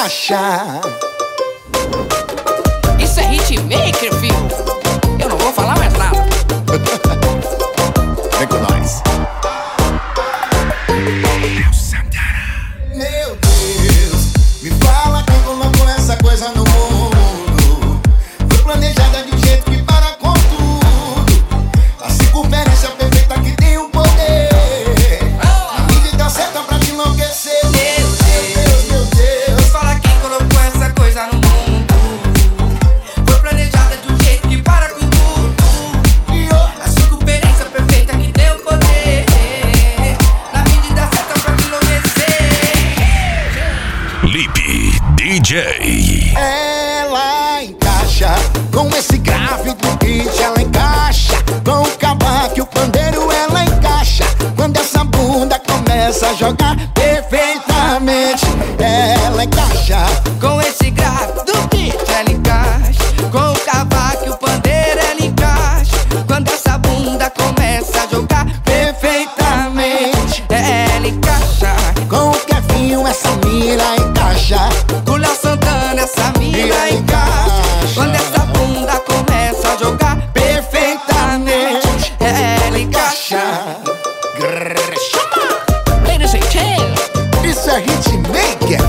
encaixa. Isso é hitmaker, filho. Eu não vou falar mais nada. Vem com nós. Meu Deus, me fala quem colocou essa coisa no mundo. Foi planejada de um jeito que para com tudo. A circunferência perfeita que tem o poder. A medida certa pra te enlouquecer. Meu Deus, Me fala quem colocou essa coisa no mundo. Foi planejada de um jeito que para com tudo. A circunferência perfeita que deu poder. Na medida certa pra me enlouquecer. Lipe DJ. ela encaixa com esse grave do beat, ela encaixa com o cavaco e o pandeiro, ela encaixa quando essa bunda começa a jogar perfeitamente. Ela encaixa Com esse grave do beat, ela encaixa. Com o cavaco e o pandeiro, ela encaixa. Quando essa bunda começa a jogar perfeitamente. Ela encaixa. com o Kevinho, essa mira encaixa. Com o Léo Santana, essa mina encaixa. Quando essa bunda começa a jogar perfeitamente. Ela encaixa. Chama! Ladies and gentlemen, Isso é hitmaker.